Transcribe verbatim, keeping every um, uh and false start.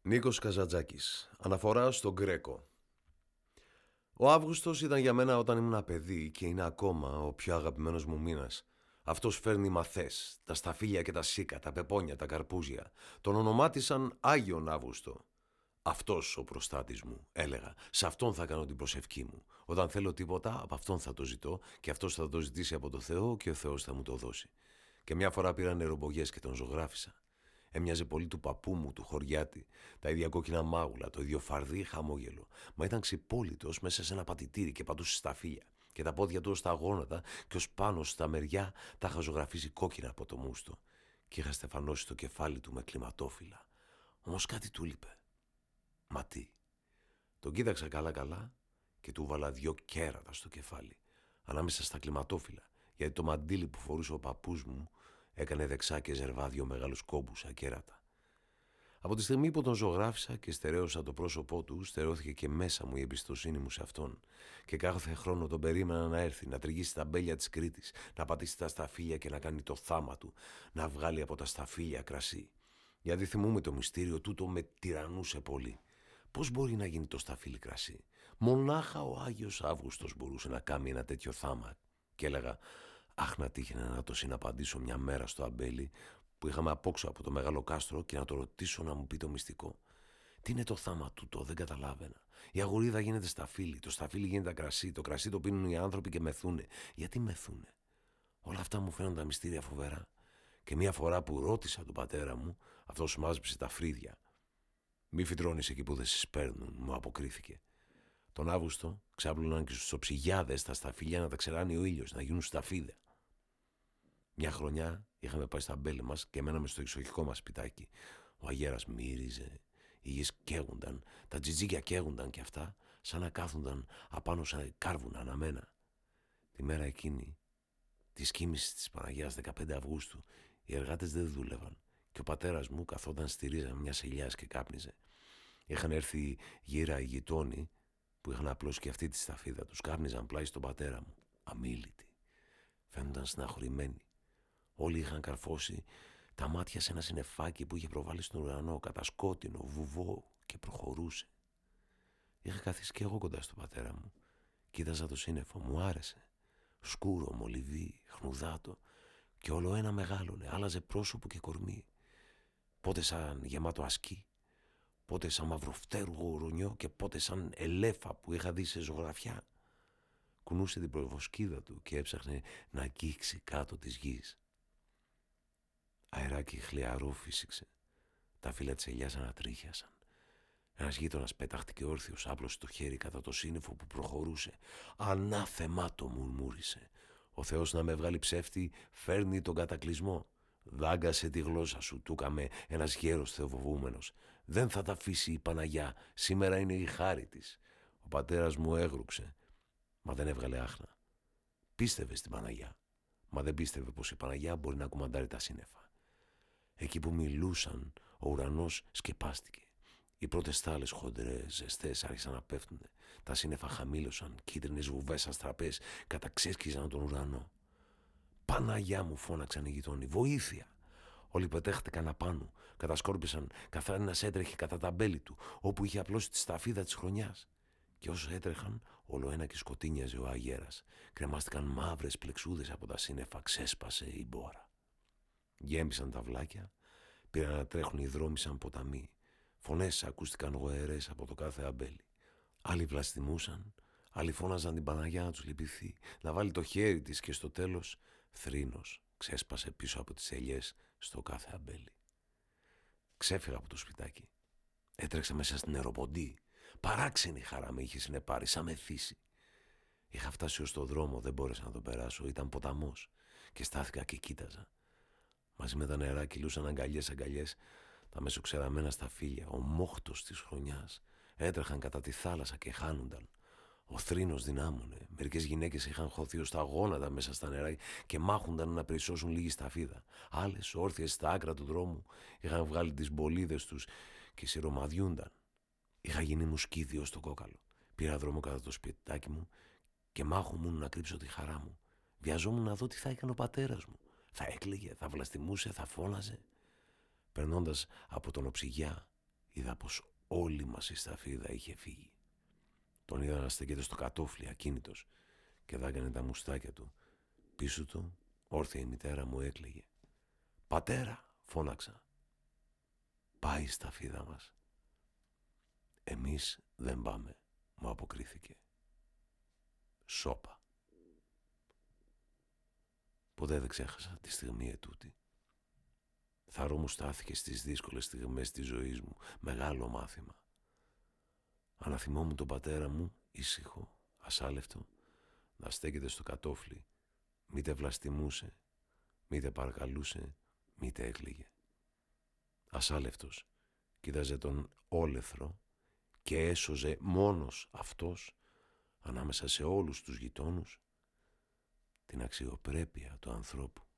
Νίκος Καζαντζάκης. Αναφορά στον Γκρέκο. Ο Αύγουστος ήταν για μένα όταν ήμουν παιδί και είναι ακόμα ο πιο αγαπημένος μου μήνας. Αυτός φέρνει μαθές, τα σταφύλια και τα σίκα, τα πεπόνια, τα καρπούζια. Τον ονομάτισαν Άγιον Αύγουστο. Αυτός ο προστάτης μου, έλεγα. Σε αυτόν θα κάνω την προσευχή μου. Όταν θέλω τίποτα, από αυτόν θα το ζητώ και αυτός θα το ζητήσει από το Θεό και ο Θεός θα μου το δώσει. Και μια φορά πήρα νερομπογιές και τον ζωγράφισα. Έμοιαζε πολύ του παππού μου, του χωριάτη. Τα ίδια κόκκινα μάγουλα, το ίδιο φαρδί χαμόγελο. Μα ήταν ξυπόλυτος μέσα σε ένα πατητήρι και πατούσε σταφύλια. Και τα πόδια του ως τα γόνατα και ως πάνω στα μεριά τα είχα ζωγραφίσει κόκκινα από το μούστο. Και είχα στεφανώσει το κεφάλι του με κλιματόφυλλα. Όμως κάτι του λείπε. Μα τι. Τον κοίταξα καλά-καλά και του βάλα δυο κέρατα στο κεφάλι, ανάμεσα στα κλιματόφυλλα, γιατί το μαντίλι που φορούσε ο παππούς μου έκανε δεξά και ζερβά δυο μεγάλους κόμπους ακέρατα. Από τη στιγμή που τον ζωγράφισα και στερέωσα το πρόσωπό του, στερεώθηκε και μέσα μου η εμπιστοσύνη μου σε αυτόν. Και κάθε χρόνο τον περίμενα να έρθει, να τριγύσει τα μπέλια της Κρήτης, να πατήσει τα σταφύλια και να κάνει το θάμα του, να βγάλει από τα σταφύλια κρασί. Γιατί θυμούμαι το μυστήριο τούτο με τυραννούσε πολύ. Πώς μπορεί να γίνει το σταφύλι κρασί? Μονάχα ο Άγιος Αύγουστος μπορούσε να κάνει ένα τέτοιο θάμα. Και έλεγα, αχ, να τύχαινε να το συναπαντήσω μια μέρα στο αμπέλι που είχαμε απόξω από το μεγάλο κάστρο και να το ρωτήσω να μου πει το μυστικό. Τι είναι το θάμα τούτο, δεν καταλάβαινα. Η αγορίδα γίνεται σταφύλι, το σταφύλι γίνεται κρασί, το κρασί το πίνουν οι άνθρωποι και μεθούνε. Γιατί μεθούνε? Όλα αυτά μου φαίνονταν μυστήρια φοβερά. Και μια φορά που ρώτησα τον πατέρα μου, αυτός μάζεψε τα φρύδια. «Μη φυτρώνεις εκεί που δεν σε σπέρνουν», μου αποκρίθηκε. Τον Αύγουστο ξάπλωναν και στους οψιγιάδες τα σταφύλια να τα ξεράνει ο ήλιος, να γίνουν σταφίδα. Μια χρονιά είχαμε πάει στα μπέλη μας και μέναμε στο εξοχικό μας σπιτάκι. Ο αγέρας μύριζε, οι γης καίγονταν, τα τζιτζίκια καίγονταν κι αυτά, σαν να κάθονταν απάνω σαν κάρβουνα αναμένα. Τη μέρα εκείνη, τη κοίμησης της Παναγιάς δεκαπέντε Αυγούστου, οι εργάτες δεν δούλευαν και ο πατέρας μου καθόταν στη ρίζα μιας ελιάς και κάπνιζε. Είχαν έρθει γύρα οι γειτόνοι που είχαν απλώσει και αυτή τη σταφίδα. Τους κάπνιζαν πλάι στον πατέρα μου, αμίλητοι. Φαίνονταν στεναχωρημένοι. Όλοι είχαν καρφώσει τα μάτια σε ένα συννεφάκι που είχε προβάλει στον ουρανό, κατασκότεινο, βουβό, και προχωρούσε. Είχα καθίσει και εγώ κοντά στον πατέρα μου. Κοίταζα το σύννεφο, μου άρεσε. Σκούρο, μολυβί, χνουδάτο, και όλο ένα μεγάλωνε, άλλαζε πρόσωπο και κορμί. Πότε σαν γεμάτο ασκή, πότε σαν μαυροφτέργο ουρονιό και πότε σαν ελέφα που είχα δει σε ζωγραφιά. Κουνούσε την προβοσκίδα του και έψαχνε να αγγίξει κάτω της γης. Αεράκι χλιαρό φύσηξε. Τα φύλλα της ελιάς ανατρίχιασαν. Ένας γείτονας πετάχτηκε όρθιος, άπλωσε το χέρι κατά το σύννεφο που προχωρούσε. «Ανάθεμά το», μουρμούρισε. «Ο Θεός να με βγάλει ψεύτη φέρνει τον κατακλυσμό. Δάγκασε τη γλώσσα σου», του έκαμε ένας γέρος θεοφοβούμενος. «Δεν θα τα αφήσει η Παναγιά, σήμερα είναι η χάρη της». Ο πατέρας μου έγρουξε, μα δεν έβγαλε άχνα. Πίστευε στην Παναγιά, μα δεν πίστευε πως η Παναγιά μπορεί να κουμαντάρει τα σύννεφα. Εκεί που μιλούσαν, ο ουρανός σκεπάστηκε. Οι πρώτες στάλες χοντρές, ζεστές άρχισαν να πέφτουν. Τα σύννεφα χαμήλωσαν, κίτρινες βουβές αστραπές καταξέσκιζαν τον ουρανό. «Παναγιά μου», φώναξαν οι γειτόνοι, «βοήθεια». Όλοι πετέχτηκαν απάνω, κατασκόρπισαν καθώς ένας έτρεχε κατά τα μπέλη του, όπου είχε απλώσει τη σταφίδα της χρονιάς. Και όσο έτρεχαν, όλο ένα και σκοτίνιαζε ο αγέρας. Κρεμάστηκαν μαύρες πλεξούδες από τα σύννεφα, ξέσπασε η μπόρα. Γέμισαν τα βλάκια, πήραν να τρέχουν οι δρόμοι σαν ποταμοί. Φωνές ακούστηκαν γοερές από το κάθε αμπέλι. Άλλοι βλαστημούσαν, άλλοι φώναζαν την Παναγιά να τους λυπηθεί, να βάλει το χέρι της και στο τέλος θρήνος ξέσπασε πίσω από τις ελιές στο κάθε αμπέλι. Ξέφυγα από το σπιτάκι. Έτρεξα μέσα στην νεροποντή. Παράξενη χαρά με είχε συνεπάρει, σαν μεθύση. Είχα φτάσει ως το δρόμο, δεν μπόρεσα να τον περάσω, ήταν ποταμός και στάθηκα και κοίταζα. Μαζί με τα νερά κυλούσαν αγκαλιές αγκαλιές τα μεσοξεραμένα σταφύλια, ο μόχτος της χρονιάς. Έτρεχαν κατά τη θάλασσα και χάνουνταν. Ο θρήνος δυνάμωνε. Μερικές γυναίκες είχαν χωθεί ως τα γόνατα μέσα στα νερά και μάχουνταν να περισσώσουν λίγη σταφίδα. Άλλες, όρθιες στα άκρα του δρόμου, είχαν βγάλει τις μπολίδες τους και σιρομαδιούνταν. Είχα γίνει μουσκίδιο στο κόκαλο. Πήρα δρόμο κατά το σπιτάκι μου και μάχομουν να κρύψω τη χαρά μου. Βιαζόμουν να δω τι θα έκανε ο πατέρας μου. Θα έκλαιγε, θα βλαστημούσε, θα φώναζε. Περνώντας από τον οψιγιά, είδα πως όλη μας η σταφίδα είχε φύγει. Τον είδα να στέκεται στο κατόφλι ακίνητος και δάγκανε τα μουστάκια του. Πίσω του όρθια η μητέρα μου έκλαιγε. «Πατέρα», φώναξα. «Πάει η σταφίδα μας». «Εμείς δεν πάμε», μου αποκρίθηκε. Σώπα. Ποτέ δεν ξέχασα τη στιγμή ετούτη. Θαρώ μου στάθηκε στις δύσκολες στιγμές της ζωής μου, μεγάλο μάθημα. Αναθυμόμουν τον πατέρα μου, ήσυχο, ασάλευτο, να στέκεται στο κατόφλι, μήτε βλαστημούσε, μήτε παρακαλούσε, μήτε έκλαιγε. Ασάλευτος, κοίταζε τον όλεθρο και έσωζε μόνος αυτός, ανάμεσα σε όλους τους γειτόνους, την αξιοπρέπεια του ανθρώπου.